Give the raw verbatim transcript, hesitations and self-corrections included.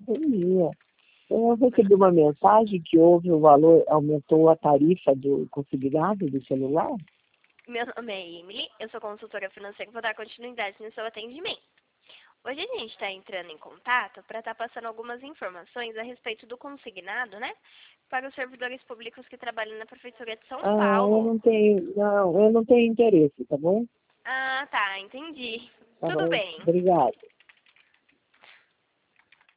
Bom dia. Eu recebi uma mensagem que houve o valor, aumentou a tarifa do consignado do celular. Meu nome é Emily, eu sou consultora financeira e vou dar continuidade no seu atendimento. Hoje a gente está entrando em contato para estar passando algumas informações a respeito do consignado, né? Para os servidores públicos que trabalham na Prefeitura de São Ah, eu Paulo. não tenho, não, eu não tenho interesse, tá bom? Ah, tá, entendi. Tá Tudo bom, bem. obrigado.